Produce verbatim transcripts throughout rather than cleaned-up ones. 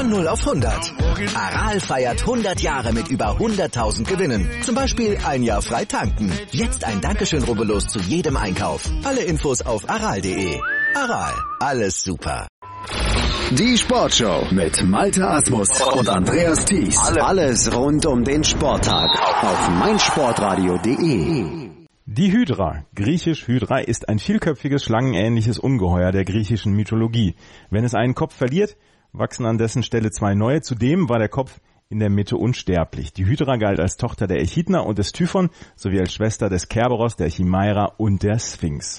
Von null auf hundert. Aral feiert hundert Jahre mit über hunderttausend Gewinnen. Zum Beispiel ein Jahr frei tanken. Jetzt ein Dankeschön, rubbellos zu jedem Einkauf. Alle Infos auf aral punkt de. Aral, alles super. Die Sportshow mit Malte Asmus und Andreas Thies. Alles rund um den Sporttag auf meinsportradio punkt de. Die Hydra, griechisch Hydra, ist ein vielköpfiges, schlangenähnliches Ungeheuer der griechischen Mythologie. Wenn es einen Kopf verliert, wachsen an dessen Stelle zwei neue. Zudem war der Kopf in der Mitte unsterblich. Die Hydra galt als Tochter der Echidna und des Typhon, sowie als Schwester des Kerberos, der Chimaira und der Sphinx.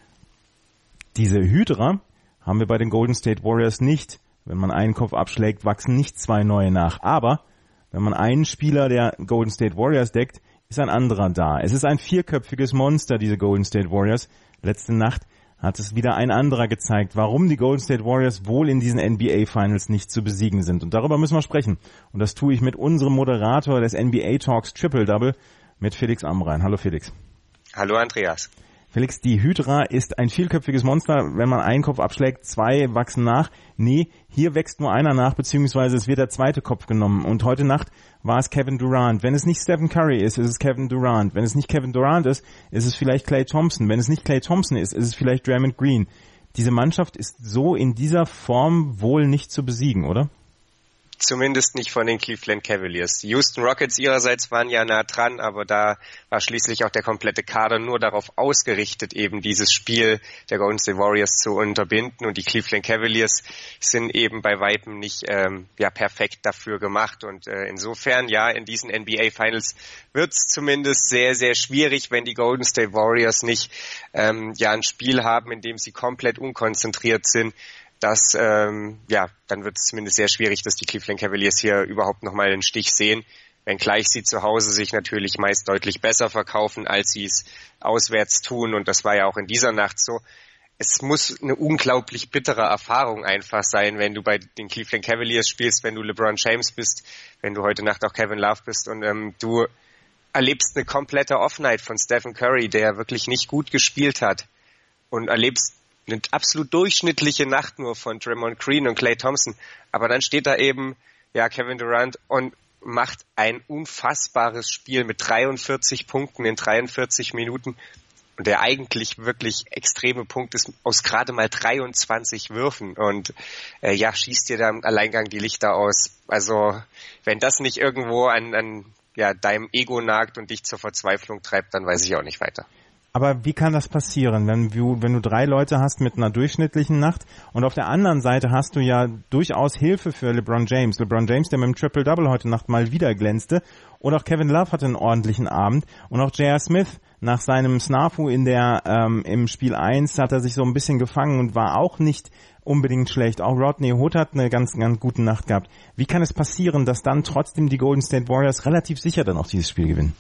Diese Hydra haben wir bei den Golden State Warriors nicht. Wenn man einen Kopf abschlägt, wachsen nicht zwei neue nach. Aber wenn man einen Spieler der Golden State Warriors deckt, ist ein anderer da. Es ist ein vierköpfiges Monster, diese Golden State Warriors. Letzte Nacht hat es wieder ein anderer gezeigt, warum die Golden State Warriors wohl in diesen N B A Finals nicht zu besiegen sind. Und darüber müssen wir sprechen. Und das tue ich mit unserem Moderator des N B A Talks Triple Double, mit Felix Amrain. Hallo Felix. Hallo Andreas. Felix, die Hydra ist ein vielköpfiges Monster. Wenn man einen Kopf abschlägt, zwei wachsen nach. Nee, hier wächst nur einer nach, beziehungsweise es wird der zweite Kopf genommen. Und heute Nacht war es Kevin Durant. Wenn es nicht Stephen Curry ist, ist es Kevin Durant. Wenn es nicht Kevin Durant ist, ist es vielleicht Klay Thompson. Wenn es nicht Klay Thompson ist, ist es vielleicht Draymond Green. Diese Mannschaft ist so in dieser Form wohl nicht zu besiegen, oder? Zumindest nicht von den Cleveland Cavaliers. Die Houston Rockets ihrerseits waren ja nah dran, aber da war schließlich auch der komplette Kader nur darauf ausgerichtet, eben dieses Spiel der Golden State Warriors zu unterbinden. Und die Cleveland Cavaliers sind eben bei Weitem nicht ähm, ja perfekt dafür gemacht. Und äh, insofern, ja, in diesen N B A Finals wird es zumindest sehr, sehr schwierig, wenn die Golden State Warriors nicht ähm, ja ein Spiel haben, in dem sie komplett unkonzentriert sind. Das, ähm, ja, dann wird es zumindest sehr schwierig, dass die Cleveland Cavaliers hier überhaupt nochmal einen Stich sehen, wenngleich sie zu Hause sich natürlich meist deutlich besser verkaufen, als sie es auswärts tun. Und das war ja auch in dieser Nacht so. Es muss eine unglaublich bittere Erfahrung einfach sein, wenn du bei den Cleveland Cavaliers spielst, wenn du LeBron James bist, wenn du heute Nacht auch Kevin Love bist und ähm, du erlebst eine komplette Offenheit von Stephen Curry, der wirklich nicht gut gespielt hat, und erlebst eine absolut durchschnittliche Nacht nur von Draymond Green und Klay Thompson. Aber dann steht da eben ja Kevin Durant und macht ein unfassbares Spiel mit dreiundvierzig Punkten in dreiundvierzig Minuten. Und der eigentlich wirklich extreme Punkt ist aus gerade mal dreiundzwanzig Würfen. Und äh, ja, schießt dir da im Alleingang die Lichter aus. Also wenn das nicht irgendwo an, an ja, deinem Ego nagt und dich zur Verzweiflung treibt, dann weiß ich auch nicht weiter. Aber wie kann das passieren, wenn du, wenn du drei Leute hast mit einer durchschnittlichen Nacht und auf der anderen Seite hast du ja durchaus Hilfe für LeBron James. LeBron James, der mit dem Triple-Double heute Nacht mal wieder glänzte, und auch Kevin Love hatte einen ordentlichen Abend, und auch J R. Smith nach seinem Snafu in der ähm, im Spiel eins hat er sich so ein bisschen gefangen und war auch nicht unbedingt schlecht. Auch Rodney Hood hat eine ganz, ganz gute Nacht gehabt. Wie kann es passieren, dass dann trotzdem die Golden State Warriors relativ sicher dann auch dieses Spiel gewinnen?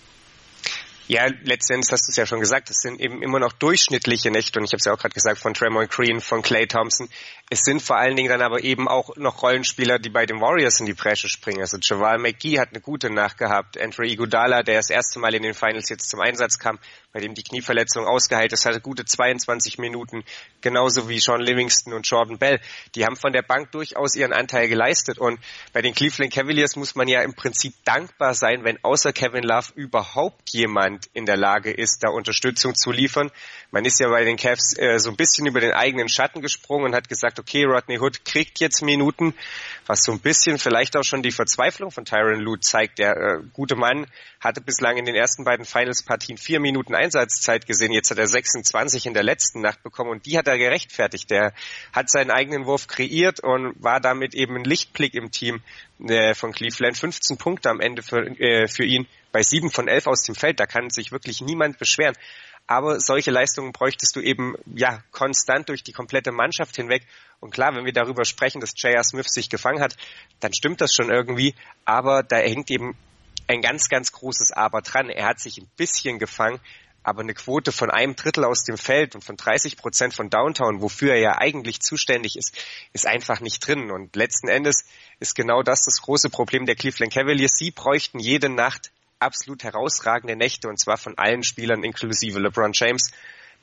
Ja, letztendlich hast du es ja schon gesagt, es sind eben immer noch durchschnittliche Nächte, und ich habe es ja auch gerade gesagt, von Draymond Green, von Klay Thompson. Es sind vor allen Dingen dann aber eben auch noch Rollenspieler, die bei den Warriors in die Bresche springen. Also JaVale McGee hat eine gute Nacht gehabt, Andre Iguodala, der das erste Mal in den Finals jetzt zum Einsatz kam, bei dem die Knieverletzung ausgeheilt ist, hatte gute zweiundzwanzig Minuten, genauso wie Sean Livingston und Jordan Bell. Die haben von der Bank durchaus ihren Anteil geleistet, und bei den Cleveland Cavaliers muss man ja im Prinzip dankbar sein, wenn außer Kevin Love überhaupt jemand in der Lage ist, da Unterstützung zu liefern. Man ist ja bei den Cavs äh, so ein bisschen über den eigenen Schatten gesprungen und hat gesagt, okay, Rodney Hood kriegt jetzt Minuten, was so ein bisschen vielleicht auch schon die Verzweiflung von Tyronn Lue zeigt. Der äh, gute Mann hatte bislang in den ersten beiden Finals-Partien vier Minuten Einsatzzeit gesehen, jetzt hat er sechsundzwanzig in der letzten Nacht bekommen, und die hat er gerechtfertigt. Der hat seinen eigenen Wurf kreiert und war damit eben ein Lichtblick im Team äh, von Cleveland. fünfzehn Punkte am Ende für, äh, für ihn bei sieben von elf aus dem Feld, da kann sich wirklich niemand beschweren. Aber solche Leistungen bräuchtest du eben ja konstant durch die komplette Mannschaft hinweg. Und klar, wenn wir darüber sprechen, dass J R. Smith sich gefangen hat, dann stimmt das schon irgendwie. Aber da hängt eben ein ganz, ganz großes Aber dran. Er hat sich ein bisschen gefangen, aber eine Quote von einem Drittel aus dem Feld und von dreißig Prozent von Downtown, wofür er ja eigentlich zuständig ist, ist einfach nicht drin. Und letzten Endes ist genau das das große Problem der Cleveland Cavaliers. Sie bräuchten jede Nacht absolut herausragende Nächte, und zwar von allen Spielern inklusive LeBron James,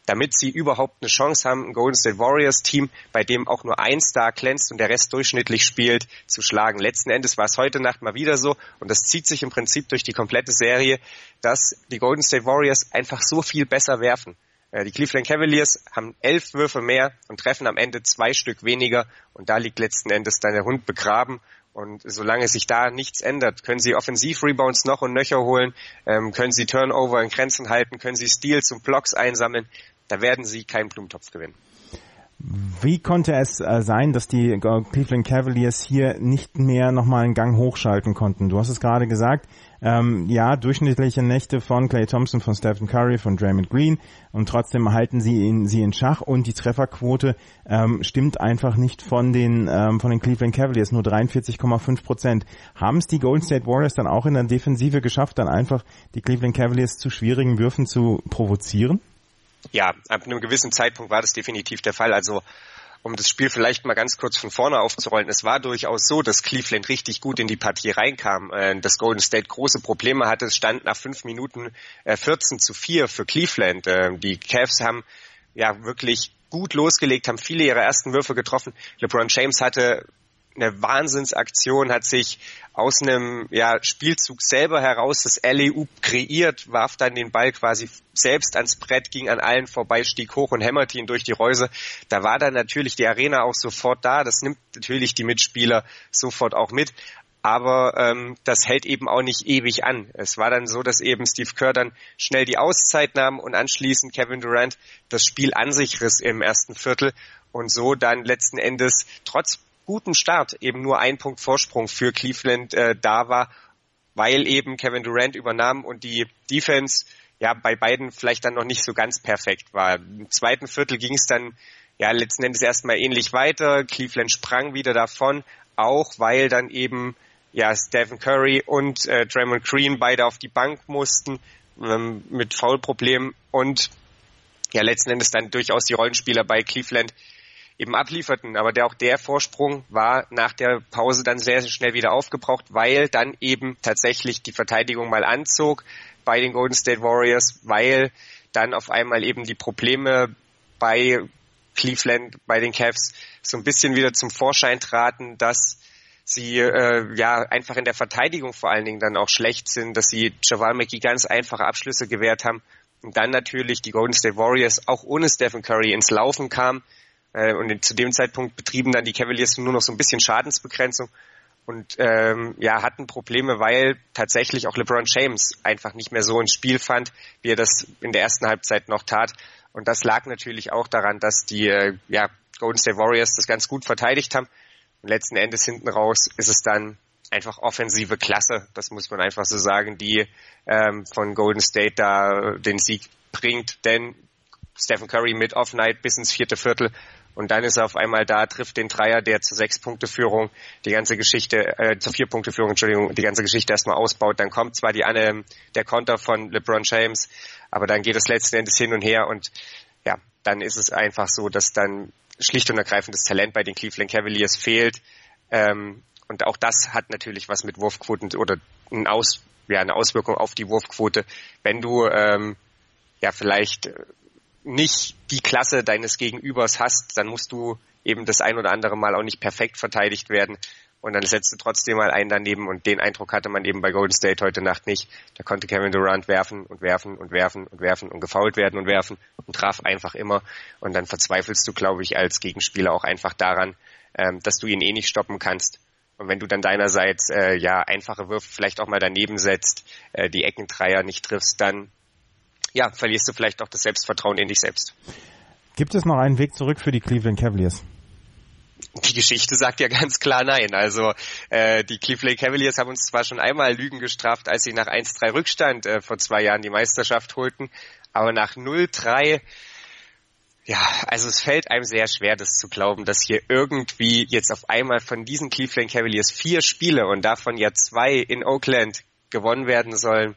damit sie überhaupt eine Chance haben, ein Golden State Warriors Team, bei dem auch nur ein Star glänzt und der Rest durchschnittlich spielt, zu schlagen. Letzten Endes war es heute Nacht mal wieder so und das zieht sich im Prinzip durch die komplette Serie, dass die Golden State Warriors einfach so viel besser werfen. Die Cleveland Cavaliers haben elf Würfe mehr und treffen am Ende zwei Stück weniger und da liegt letzten Endes dann der Hund begraben. Und solange sich da nichts ändert, können sie Offensiv-Rebounds noch und nöcher holen, ähm, können sie Turnover in Grenzen halten, können sie Steals und Blocks einsammeln. Da werden sie keinen Blumentopf gewinnen. Wie konnte es äh, sein, dass die Cleveland Cavaliers hier nicht mehr nochmal einen Gang hochschalten konnten? Du hast es gerade gesagt, ähm, ja, durchschnittliche Nächte von Klay Thompson, von Stephen Curry, von Draymond Green und trotzdem halten sie ihn, sie in Schach und die Trefferquote ähm, stimmt einfach nicht von den ähm, von den Cleveland Cavaliers, nur dreiundvierzig Komma fünf Prozent. Haben es die Golden State Warriors dann auch in der Defensive geschafft, dann einfach die Cleveland Cavaliers zu schwierigen Würfen zu provozieren? Ja, ab einem gewissen Zeitpunkt war das definitiv der Fall. Also um das Spiel vielleicht mal ganz kurz von vorne aufzurollen, es war durchaus so, dass Cleveland richtig gut in die Partie reinkam, dass Golden State große Probleme hatte. Es stand nach fünf Minuten vierzehn zu vier für Cleveland. Die Cavs haben ja wirklich gut losgelegt, haben viele ihrer ersten Würfe getroffen. LeBron James hatte eine Wahnsinnsaktion, hat sich aus einem ja, Spielzug selber heraus das Alley-Oop kreiert, warf dann den Ball quasi selbst ans Brett, ging an allen vorbei, stieg hoch und hämmerte ihn durch die Reuse. Da war dann natürlich die Arena auch sofort da. Das nimmt natürlich die Mitspieler sofort auch mit. Aber ähm, das hält eben auch nicht ewig an. Es war dann so, dass eben Steve Kerr dann schnell die Auszeit nahm und anschließend Kevin Durant das Spiel an sich riss im ersten Viertel und so dann letzten Endes trotz guten Start eben nur ein Punkt Vorsprung für Cleveland äh, da war, weil eben Kevin Durant übernahm und die Defense ja bei beiden vielleicht dann noch nicht so ganz perfekt war. Im zweiten Viertel ging es dann ja letzten Endes erstmal ähnlich weiter. Cleveland sprang wieder davon, auch weil dann eben ja Stephen Curry und äh, Draymond Green beide auf die Bank mussten ähm, mit Foulproblemen und ja letzten Endes dann durchaus die Rollenspieler bei Cleveland eben ablieferten, aber der auch der Vorsprung war nach der Pause dann sehr, sehr schnell wieder aufgebraucht, weil dann eben tatsächlich die Verteidigung mal anzog bei den Golden State Warriors, weil dann auf einmal eben die Probleme bei Cleveland, bei den Cavs so ein bisschen wieder zum Vorschein traten, dass sie äh, ja einfach in der Verteidigung vor allen Dingen dann auch schlecht sind, dass sie JaVale McGee ganz einfache Abschlüsse gewährt haben und dann natürlich die Golden State Warriors auch ohne Stephen Curry ins Laufen kamen. Und zu dem Zeitpunkt betrieben dann die Cavaliers nur noch so ein bisschen Schadensbegrenzung und ähm, ja hatten Probleme, weil tatsächlich auch LeBron James einfach nicht mehr so ins Spiel fand, wie er das in der ersten Halbzeit noch tat. Und das lag natürlich auch daran, dass die äh, ja, Golden State Warriors das ganz gut verteidigt haben. Und letzten Endes hinten raus ist es dann einfach offensive Klasse, das muss man einfach so sagen, die ähm, von Golden State da den Sieg bringt. Denn Stephen Curry mit Off-Night bis ins vierte Viertel. Und dann ist er auf einmal da, trifft den Dreier, der zur Sechs-Punkte-Führung die ganze Geschichte, äh, zur Vier-Punkte-Führung, Entschuldigung, die ganze Geschichte erstmal ausbaut. Dann kommt zwar die eine, der Konter von LeBron James, aber dann geht es letzten Endes hin und her und ja, dann ist es einfach so, dass dann schlicht und ergreifend das Talent bei den Cleveland Cavaliers fehlt. Ähm, und auch das hat natürlich was mit Wurfquoten oder ein Aus, ja, eine Auswirkung auf die Wurfquote. Wenn du ähm, ja vielleicht nicht die Klasse deines Gegenübers hast, dann musst du eben das ein oder andere Mal auch nicht perfekt verteidigt werden und dann setzt du trotzdem mal einen daneben und den Eindruck hatte man eben bei Golden State heute Nacht nicht. Da konnte Kevin Durant werfen und werfen und werfen und werfen und gefoult werden und werfen und traf einfach immer und dann verzweifelst du, glaube ich, als Gegenspieler auch einfach daran, ähm, dass du ihn eh nicht stoppen kannst. Und wenn du dann deinerseits äh, ja einfache Würfe vielleicht auch mal daneben setzt, äh, die Eckendreier nicht triffst, dann ja, verlierst du vielleicht auch das Selbstvertrauen in dich selbst. Gibt es noch einen Weg zurück für die Cleveland Cavaliers? Die Geschichte sagt ja ganz klar nein. Also äh, die Cleveland Cavaliers haben uns zwar schon einmal Lügen gestraft, als sie nach eins drei Rückstand äh, vor zwei Jahren die Meisterschaft holten, aber nach null drei, ja, also es fällt einem sehr schwer, das zu glauben, dass hier irgendwie jetzt auf einmal von diesen Cleveland Cavaliers vier Spiele und davon ja zwei in Oakland gewonnen werden sollen.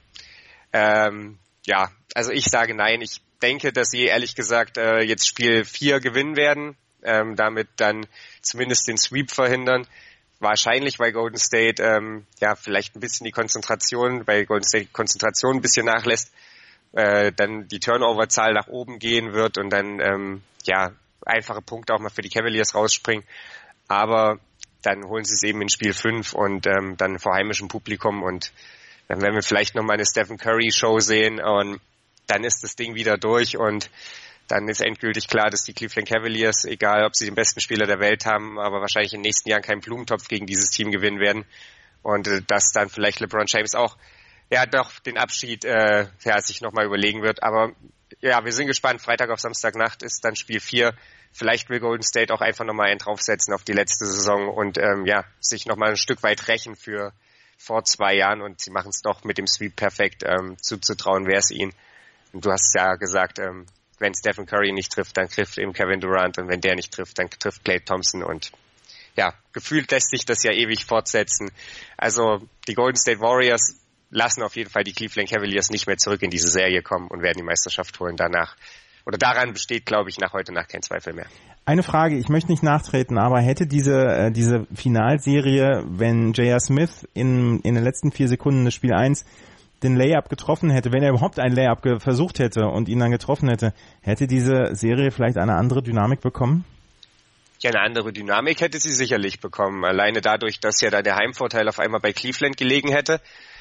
Ähm, ja, also ich sage nein. Ich denke, dass sie ehrlich gesagt äh, jetzt Spiel vier gewinnen werden, ähm, damit dann zumindest den Sweep verhindern. Wahrscheinlich, weil Golden State ähm, ja vielleicht ein bisschen die Konzentration, weil Golden State Konzentration ein bisschen nachlässt. äh, dann die Turnover-Zahl nach oben gehen wird und dann ähm, ja einfache Punkte auch mal für die Cavaliers rausspringen. Aber dann holen sie es eben in Spiel fünf und ähm, dann vor heimischem Publikum und dann werden wir vielleicht nochmal eine Stephen Curry-Show sehen und dann ist das Ding wieder durch und dann ist endgültig klar, dass die Cleveland Cavaliers, egal ob sie den besten Spieler der Welt haben, aber wahrscheinlich in den nächsten Jahren keinen Blumentopf gegen dieses Team gewinnen werden und äh, dass dann vielleicht LeBron James auch ja doch den Abschied äh, ja, sich nochmal überlegen wird. Aber ja, wir sind gespannt. Freitag auf Samstagnacht ist dann Spiel vier. Vielleicht will Golden State auch einfach nochmal einen draufsetzen auf die letzte Saison und ähm, ja sich nochmal ein Stück weit rächen für vor zwei Jahren und sie machen es doch mit dem Sweep perfekt. Ähm, zuzutrauen wäre es ihnen. Und du hast ja gesagt, ähm, wenn Stephen Curry nicht trifft, dann trifft eben Kevin Durant und wenn der nicht trifft, dann trifft Klay Thompson und ja, gefühlt lässt sich das ja ewig fortsetzen. Also die Golden State Warriors lassen auf jeden Fall die Cleveland Cavaliers nicht mehr zurück in diese Serie kommen und werden die Meisterschaft holen danach. Oder daran besteht, glaube ich, nach heute Nacht kein Zweifel mehr. Eine Frage, ich möchte nicht nachtreten, aber hätte diese äh, diese Finalserie, wenn J R. Smith in in den letzten vier Sekunden des Spiel eins den Layup getroffen hätte, wenn er überhaupt einen Layup ge- versucht hätte und ihn dann getroffen hätte, hätte diese Serie vielleicht eine andere Dynamik bekommen? Ja, eine andere Dynamik hätte sie sicherlich bekommen. Alleine dadurch, dass ja da der Heimvorteil auf einmal bei Cleveland gelegen hätte.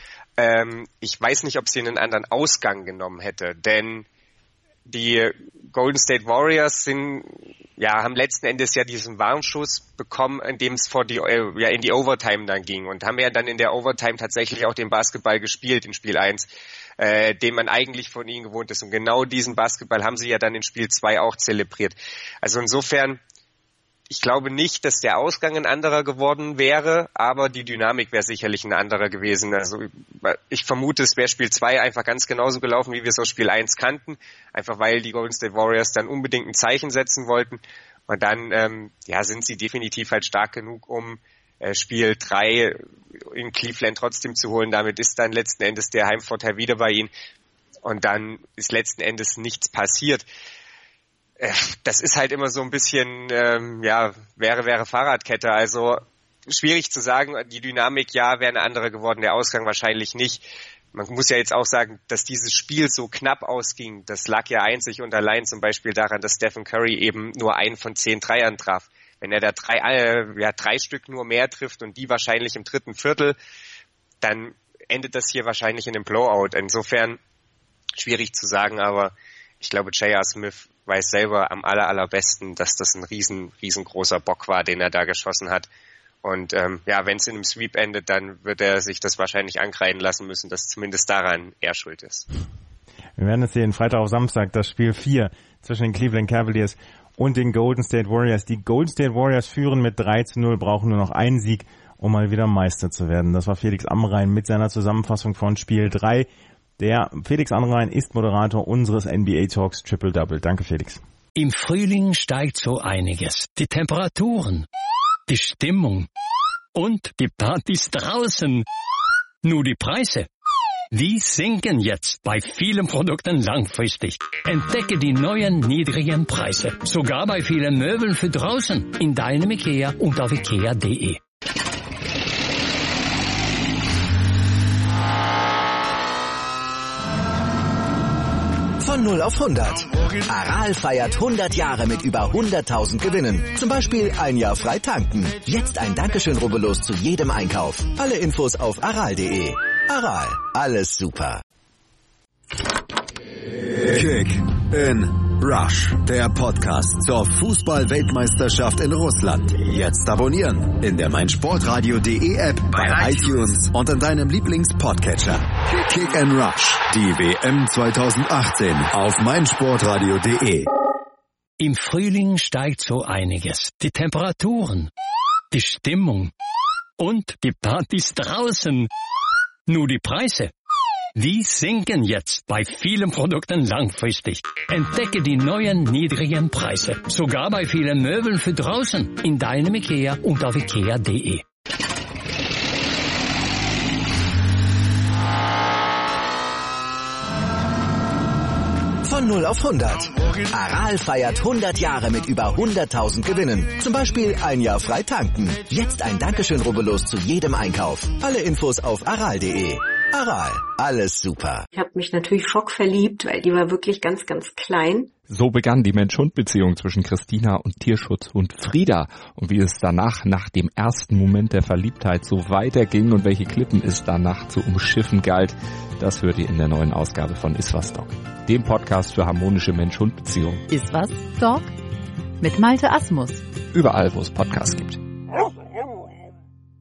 Ähm, ich weiß nicht, ob sie einen anderen Ausgang genommen hätte, denn die Golden State Warriors sind, ja, haben letzten Endes ja diesen Warnschuss bekommen, in dem es vor die, ja, in die Overtime dann ging und haben ja dann in der Overtime tatsächlich auch den Basketball gespielt in Spiel eins, äh, den man eigentlich von ihnen gewohnt ist. Und genau diesen Basketball haben sie ja dann in Spiel zwei auch zelebriert. Also insofern, ich glaube nicht, dass der Ausgang ein anderer geworden wäre, aber die Dynamik wäre sicherlich ein anderer gewesen. Also ich vermute, es wäre Spiel zwei einfach ganz genauso gelaufen, wie wir es aus Spiel eins kannten, einfach weil die Golden State Warriors dann unbedingt ein Zeichen setzen wollten. Und dann ähm, ja, sind sie definitiv halt stark genug, um äh, Spiel drei in Cleveland trotzdem zu holen. Damit ist dann letzten Endes der Heimvorteil wieder bei ihnen. Und dann ist letzten Endes nichts passiert. Das ist halt immer so ein bisschen, ähm, ja, wäre, wäre Fahrradkette. Also schwierig zu sagen, die Dynamik, ja, wäre eine andere geworden, der Ausgang wahrscheinlich nicht. Man muss ja jetzt auch sagen, dass dieses Spiel so knapp ausging, das lag ja einzig und allein zum Beispiel daran, dass Stephen Curry eben nur einen von zehn Dreiern traf. Wenn er da drei, äh, ja, drei Stück nur mehr trifft und die wahrscheinlich im dritten Viertel, dann endet das hier wahrscheinlich in einem Blowout. Insofern schwierig zu sagen, aber ich glaube, J R. Smith weiß selber am aller, allerbesten, dass das ein riesen, riesengroßer Bock war, den er da geschossen hat. Und ähm, ja, wenn es in einem Sweep endet, dann wird er sich das wahrscheinlich ankreiden lassen müssen, dass zumindest daran er schuld ist. Wir werden es sehen, Freitag auf Samstag, das Spiel vier zwischen den Cleveland Cavaliers und den Golden State Warriors. Die Golden State Warriors führen mit drei zu null, brauchen nur noch einen Sieg, um mal wieder Meister zu werden. Das war Felix Amrain mit seiner Zusammenfassung von Spiel drei. Der Felix Amrain ist Moderator unseres N B A Talks Triple Double. Danke, Felix. Im Frühling steigt so einiges. Die Temperaturen, die Stimmung und die Partys draußen. Nur die Preise, die sinken jetzt bei vielen Produkten langfristig. Entdecke die neuen niedrigen Preise. Sogar bei vielen Möbeln für draußen. In deinem IKEA und auf ikea punkt de. Von null auf hundert. Aral feiert hundert Jahre mit über hunderttausend Gewinnen. Zum Beispiel ein Jahr frei tanken. Jetzt ein Dankeschön, rubbellos zu jedem Einkauf. Alle Infos auf aral punkt de. Aral, alles super. Kick in Rush, der Podcast zur Fußball-Weltmeisterschaft in Russland. Jetzt abonnieren in der meinsportradio punkt de App, bei iTunes und in deinem Lieblings-Podcatcher. Kick in Rush, die W M zwanzig achtzehn auf meinsportradio punkt de. Im Frühling steigt so einiges. Die Temperaturen, die Stimmung und die Partys draußen. Nur die Preise, die sinken jetzt bei vielen Produkten langfristig. Entdecke die neuen niedrigen Preise. Sogar bei vielen Möbeln für draußen. In deinem IKEA und auf ikea punkt de. Von null auf hundert. Aral feiert hundert Jahre mit über hunderttausend Gewinnen. Zum Beispiel ein Jahr frei tanken. Jetzt ein Dankeschön, rubbellos zu jedem Einkauf. Alle Infos auf aral punkt de. Aral, alles super. Ich habe mich natürlich schockverliebt, weil die war wirklich ganz, ganz klein. So begann die Mensch-Hund-Beziehung zwischen Christina und Tierschutzhund Frieda. Und wie es danach, nach dem ersten Moment der Verliebtheit, so weiterging und welche Klippen es danach zu umschiffen galt, das hört ihr in der neuen Ausgabe von Iswas Dog, dem Podcast für harmonische Mensch-Hund-Beziehungen. Iswas Dog? Mit Malte Asmus. Überall, wo es Podcasts gibt.